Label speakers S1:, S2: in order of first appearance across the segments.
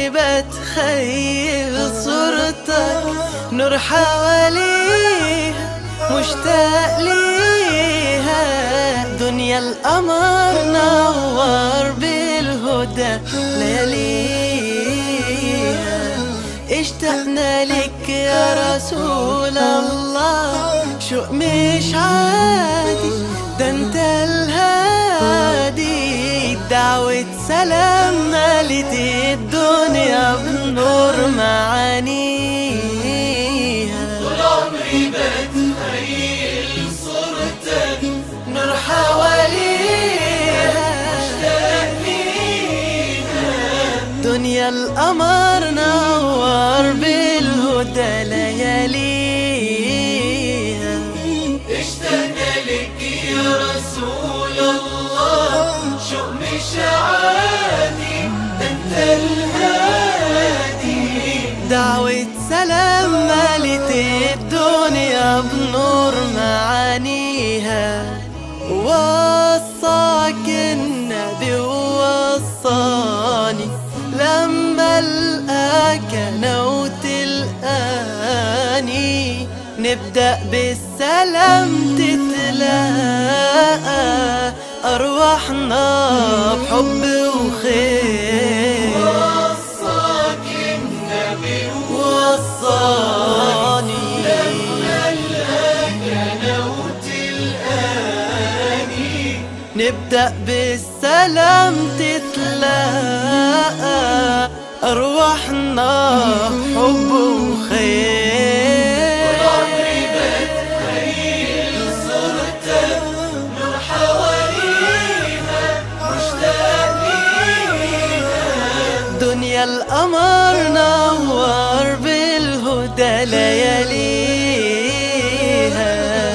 S1: عمري بتخيل صورتك نور حواليها مشتاق ليها. دنيا القمر نور بالهدى لياليها. اشتقنا لك يا رسول الله شوق مش عادي، ده انت الهادي. دعوة سلام مالت الدنيا بنور معانيها.
S2: طول عمري بتخيل صورتك
S1: نور حواليها
S2: مشتاق ليها.
S1: دنيا القمر نور بالهدى لياليها.
S2: اشتقنا لك يا رسول الله شوق مش عادي، ده انت الهادي.
S1: دعوة سلام مالت الدنيا بنور معانيها. وصاك النبي ووصاني لما القاك نوت الآني. نبدأ بالسلام تتلاقى أرواحنا بحب وخير.
S2: وصاك النبي
S1: وصاني
S2: لما القاك نوت الآني.
S1: نبدأ بالسلام تتلاقى أرواحنا بحب وخير.
S2: طول عمري بتخيل صورتك نور حواليها مشتاق ليها.
S1: دنيا القمر نور بالهدى لياليها.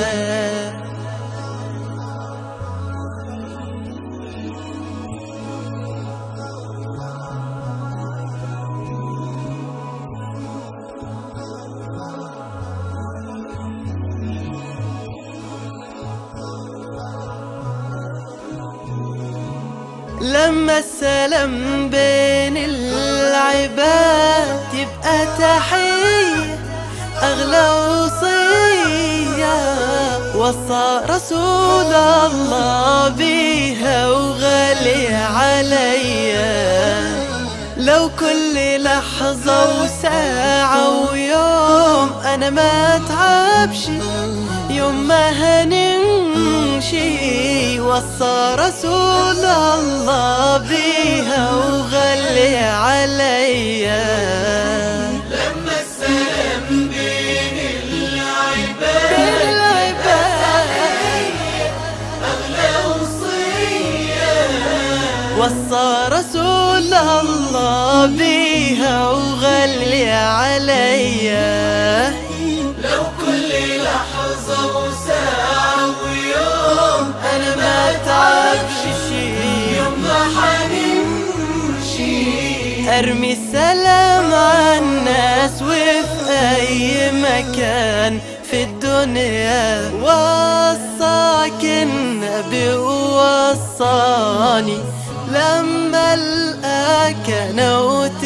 S1: لما السلام بين العباد يبقى تحية أغلى وصية. وصى رسول الله بيها وغالي عليا. لو كل لحظة وساعة ويوم أنا ما اتعبش يوم ما هنمشي. وصى رسول الله بيها وغلي عليا.
S2: لما السلام بين العباد أغلى وصية.
S1: وصى رسول الله بيها وغلي عليا.
S2: لو كل لحظة وساعة ويوم
S1: أنا ما اتعبش شي
S2: يوم ما حنمشي.
S1: أرمي السلام عالناس وفي أي مكان في الدنيا. وصاك النبي ووصاني لما القاك نوت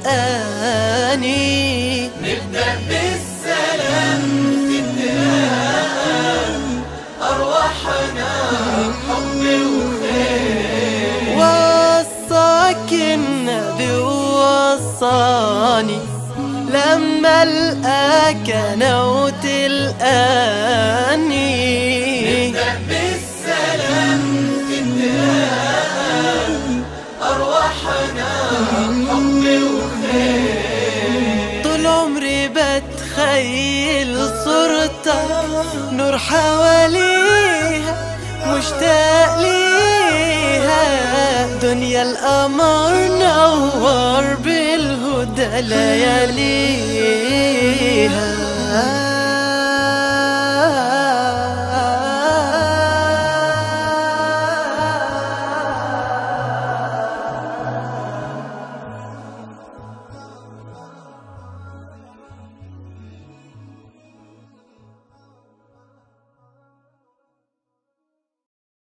S1: الآني.
S2: نبدأ بالسلام تتلاقى أرواحنا بحب وخير.
S1: وصاك النبي ووصاني لما القاك نوت الآني.
S2: نبدأ بالسلام تتلاقى أرواحنا بحب وخير.
S1: طول عمري بتخيل صورتك نور حواليها مشتاق ليها. دنيا القمر نور بالهدى لياليها.